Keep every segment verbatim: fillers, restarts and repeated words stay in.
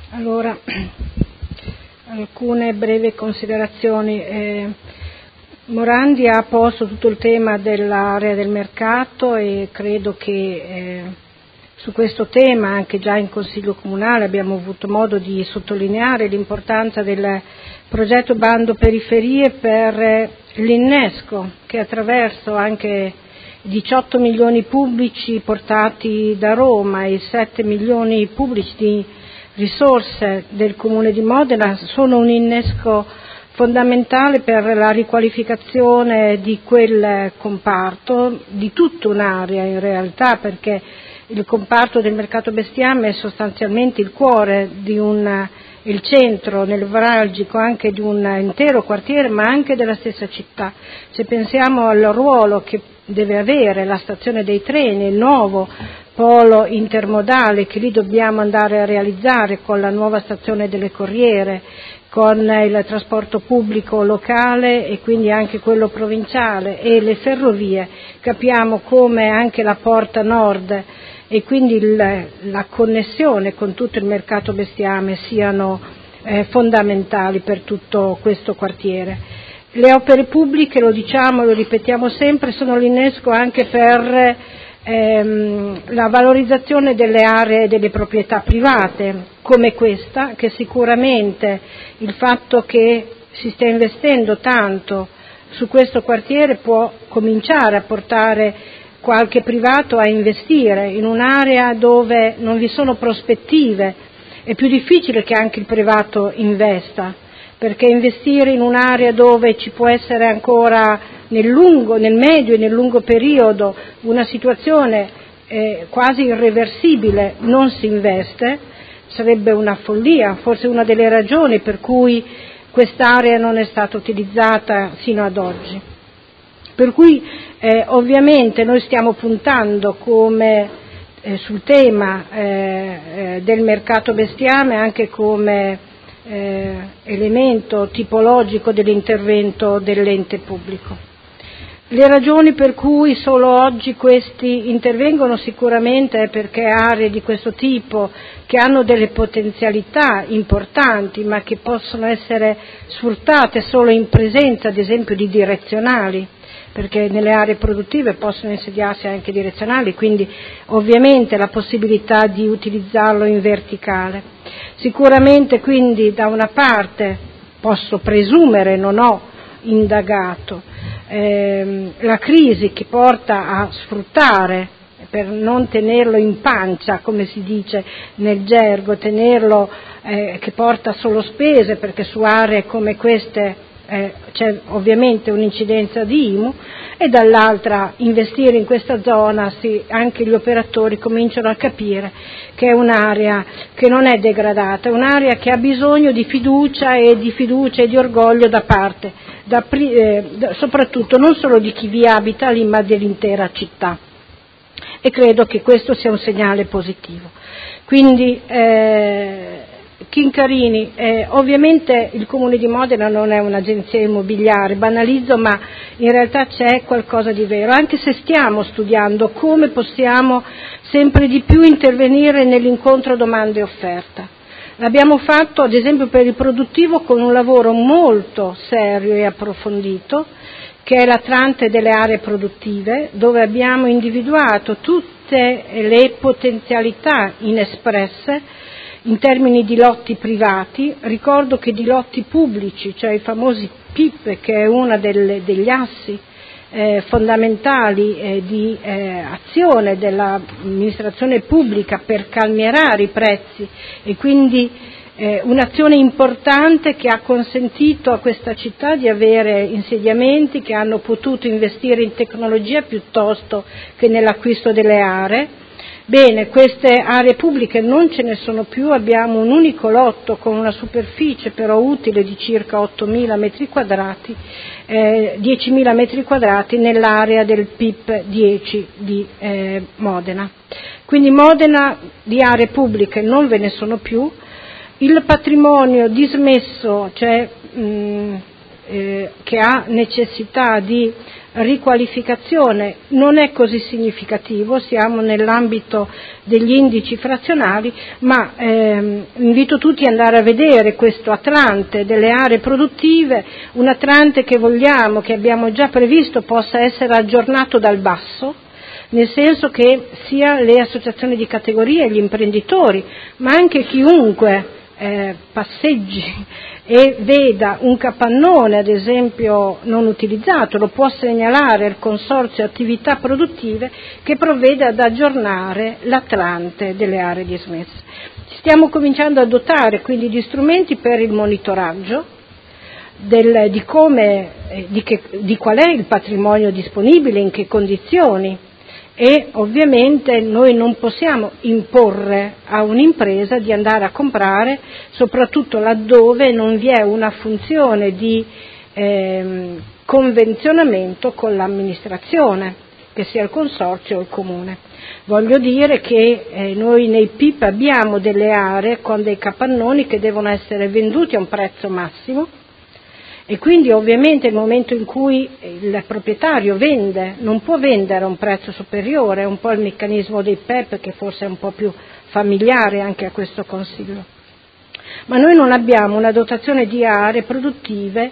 Allora, alcune brevi considerazioni. Eh, Morandi ha posto tutto il tema dell'area del mercato e credo che eh, su questo tema anche già in Consiglio Comunale abbiamo avuto modo di sottolineare l'importanza del progetto Bando Periferie per l'Innesco, che attraverso anche diciotto milioni pubblici portati da Roma e sette milioni pubblici di risorse del Comune di Modena sono un innesco fondamentale per la riqualificazione di quel comparto, di tutta un'area in realtà, perché il comparto del mercato bestiame è sostanzialmente il cuore di un, il centro nevralgico anche di un intero quartiere, ma anche della stessa città. Se pensiamo al ruolo che deve avere la stazione dei treni, il nuovo polo intermodale che lì dobbiamo andare a realizzare con la nuova stazione delle Corriere, con il trasporto pubblico locale e quindi anche quello provinciale e le ferrovie, capiamo come anche la porta nord e quindi il, la connessione con tutto il mercato bestiame siano eh, fondamentali per tutto questo quartiere. Le opere pubbliche, lo diciamo e lo ripetiamo sempre, sono l'innesco anche per ehm, la valorizzazione delle aree e delle proprietà private come questa, che sicuramente il fatto che si stia investendo tanto su questo quartiere può cominciare a portare qualche privato a investire in un'area dove non vi sono prospettive. È più difficile che anche il privato investa, perché investire in un'area dove ci può essere ancora nel lungo, nel medio e nel lungo periodo una situazione eh, quasi irreversibile, non si investe, sarebbe una follia, forse una delle ragioni per cui quest'area non è stata utilizzata sino ad oggi. Per cui eh, ovviamente noi stiamo puntando come eh, sul tema eh, eh, del mercato bestiame anche come eh, elemento tipologico dell'intervento dell'ente pubblico. Le ragioni per cui solo oggi questi intervengono sicuramente è perché aree di questo tipo che hanno delle potenzialità importanti ma che possono essere sfruttate solo in presenza ad esempio di direzionali, perché nelle aree produttive possono insediarsi anche direzionali, quindi ovviamente la possibilità di utilizzarlo in verticale. Sicuramente quindi da una parte posso presumere, non ho indagato, ehm, la crisi che porta a sfruttare per non tenerlo in pancia, come si dice nel gergo, tenerlo eh, che porta solo spese, perché su aree come queste eh, c'è ovviamente un'incidenza di I M U, e dall'altra investire in questa zona, sì, anche gli operatori cominciano a capire che è un'area che non è degradata, è un'area che ha bisogno di fiducia e di fiducia e di orgoglio da parte, da, eh, soprattutto non solo di chi vi abita lì, ma dell'intera città. E credo che questo sia un segnale positivo. Quindi eh, Chincarini, eh, ovviamente il Comune di Modena non è un'agenzia immobiliare, banalizzo, ma in realtà c'è qualcosa di vero, anche se stiamo studiando come possiamo sempre di più intervenire nell'incontro domanda e offerta. L'abbiamo fatto ad esempio per il produttivo con un lavoro molto serio e approfondito, che è l'Atlante delle aree produttive, dove abbiamo individuato tutte le potenzialità inespresse in termini di lotti privati. Ricordo che di lotti pubblici, cioè i famosi P I P, che è uno degli assi eh, fondamentali eh, di eh, azione dell'amministrazione pubblica per calmierare i prezzi e quindi Eh, un'azione importante che ha consentito a questa città di avere insediamenti che hanno potuto investire in tecnologia piuttosto che nell'acquisto delle aree. Bene, queste aree pubbliche non ce ne sono più, abbiamo un unico lotto con una superficie però utile di circa ottomila metri quadrati, eh, diecimila metri quadrati nell'area del P I P dieci di eh, Modena. Quindi Modena di aree pubbliche non ve ne sono più. Il patrimonio dismesso, cioè mh, eh, che ha necessità di riqualificazione non è così significativo, siamo nell'ambito degli indici frazionali, ma ehm, invito tutti ad andare a vedere questo Atlante delle aree produttive, un Atlante che vogliamo, che abbiamo già previsto possa essere aggiornato dal basso, nel senso che sia le associazioni di categoria, gli imprenditori, ma anche chiunque eh, passeggi e veda un capannone, ad esempio, non utilizzato, lo può segnalare al Consorzio Attività Produttive che provveda ad aggiornare l'Atlante delle aree dismesse. Stiamo cominciando a dotare quindi di strumenti per il monitoraggio del, di come, eh, di, che, di qual è il patrimonio disponibile, in che condizioni. E ovviamente noi non possiamo imporre a un'impresa di andare a comprare, soprattutto laddove non vi è una funzione di eh, convenzionamento con l'amministrazione, che sia il consorzio o il comune. Voglio dire che eh, noi nei P I P abbiamo delle aree con dei capannoni che devono essere venduti a un prezzo massimo, e quindi ovviamente nel momento in cui il proprietario vende non può vendere a un prezzo superiore, è un po' il meccanismo dei P E P che forse è un po' più familiare anche a questo Consiglio. Ma noi non abbiamo una dotazione di aree produttive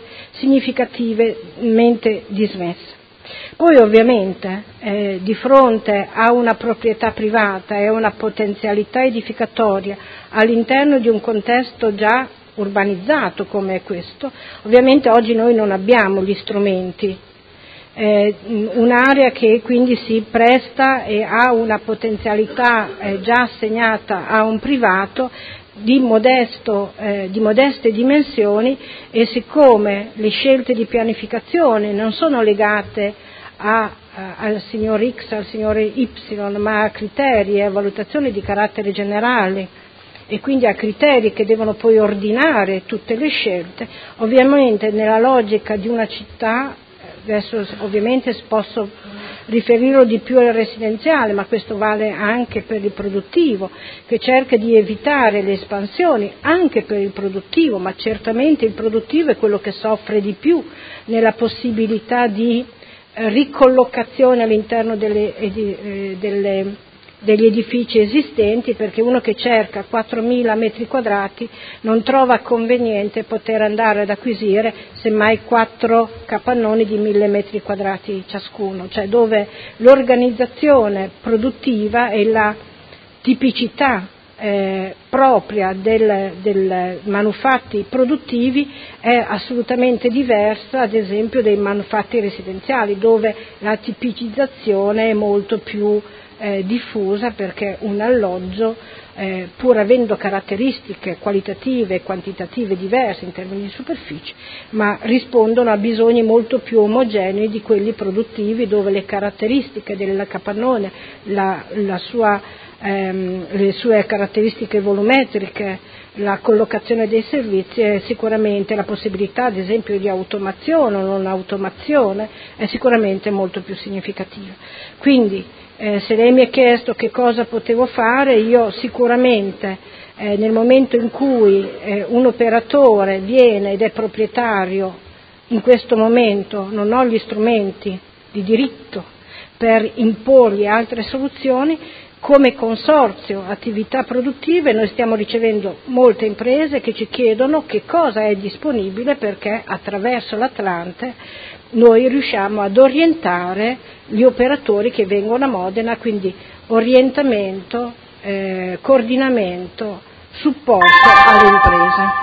significativamente dismesse. Poi ovviamente eh, di fronte a una proprietà privata e a una potenzialità edificatoria all'interno di un contesto già urbanizzato come questo, ovviamente oggi noi non abbiamo gli strumenti, eh, un'area che quindi si presta e ha una potenzialità eh, già assegnata a un privato di, modesto, eh, di modeste dimensioni, e siccome le scelte di pianificazione non sono legate a, a, al signor X, al signore Y, ma a criteri e a valutazioni di carattere generale, e quindi a criteri che devono poi ordinare tutte le scelte, ovviamente nella logica di una città, adesso ovviamente posso riferirlo di più al residenziale, ma questo vale anche per il produttivo, che cerca di evitare le espansioni anche per il produttivo, ma certamente il produttivo è quello che soffre di più nella possibilità di ricollocazione all'interno delle, eh, delle degli edifici esistenti, perché uno che cerca quattromila metri quadrati non trova conveniente poter andare ad acquisire semmai quattro capannoni di mille metri quadrati ciascuno, cioè dove l'organizzazione produttiva e la tipicità eh, propria del, del manufatti produttivi è assolutamente diversa, ad esempio, dei manufatti residenziali, dove la tipicizzazione è molto più Eh, diffusa, perché un alloggio, eh, pur avendo caratteristiche qualitative e quantitative diverse in termini di superficie, ma rispondono a bisogni molto più omogenei di quelli produttivi, dove le caratteristiche del capannone, la, la sua, ehm, le sue caratteristiche volumetriche, la collocazione dei servizi e sicuramente la possibilità, ad esempio, di automazione o non automazione è sicuramente molto più significativa. Quindi Eh, se lei mi ha chiesto che cosa potevo fare, io sicuramente eh, nel momento in cui eh, un operatore viene ed è proprietario, in questo momento non ho gli strumenti di diritto per imporgli altre soluzioni, come consorzio attività produttive noi stiamo ricevendo molte imprese che ci chiedono che cosa è disponibile, perché attraverso l'Atlante noi riusciamo ad orientare gli operatori che vengono a Modena, quindi orientamento, eh, coordinamento, supporto alle imprese.